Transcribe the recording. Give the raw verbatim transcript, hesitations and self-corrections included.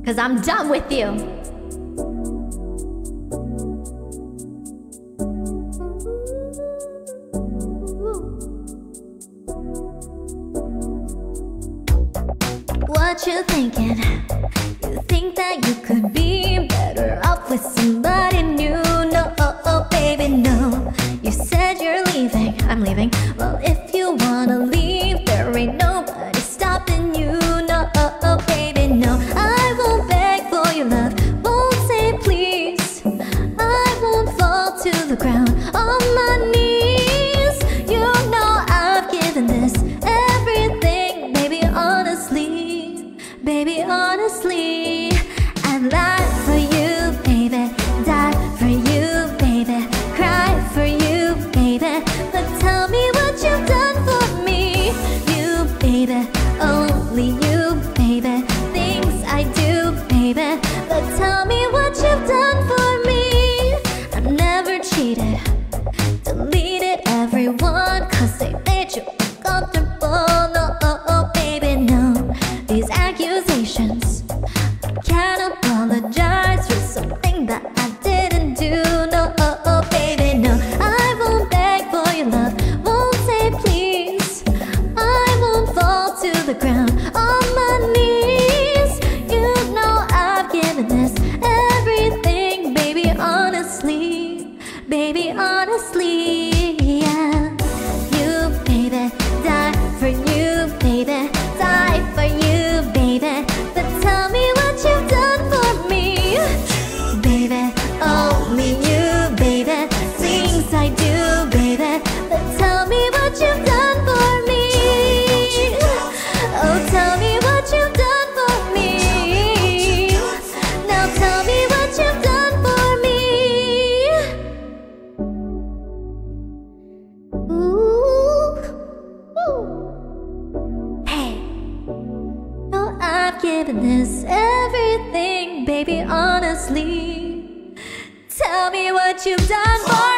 'cause I'm done with you. What you thinking? You think that you could be better off with somebody new? No, oh, oh, baby, no. You said you're leaving, I'm leaving. Well, if you wanna leave, there ain't nobody stopping you. No, oh, oh, baby, no. I won't beg for your love, won't say please. I won't fall to the ground on my knees. You know I've given this everything, baby, honestly. Baby, honestly, I'd lie for you, baby, die for you, baby, cry for you, baby. But tell me what you've done for me, you, baby, only you, baby, things I do, baby. But tell me what you've done for me. I've never cheated, deleted everyone 'cause they made you uncomfortable. No, oh, oh, baby, no. These accusations, can't apologize for something that I didn't do. No, oh, oh, baby, no. I won't beg for your love, won't say please. I won't fall to the ground on my knees. You know I've given this everything, baby, honestly. Baby, honestly, yeah. You, baby, die for you, baby, die for you, baby. But tell me what you've done for me, baby, only you, baby, things I do, baby. But tell me what you've done for me. Oh, tell me what you've done for me. Now tell me what you've done for me. Ooh, ooh. Hey, no, I've given this everything, baby, honestly. Tell me what you've done for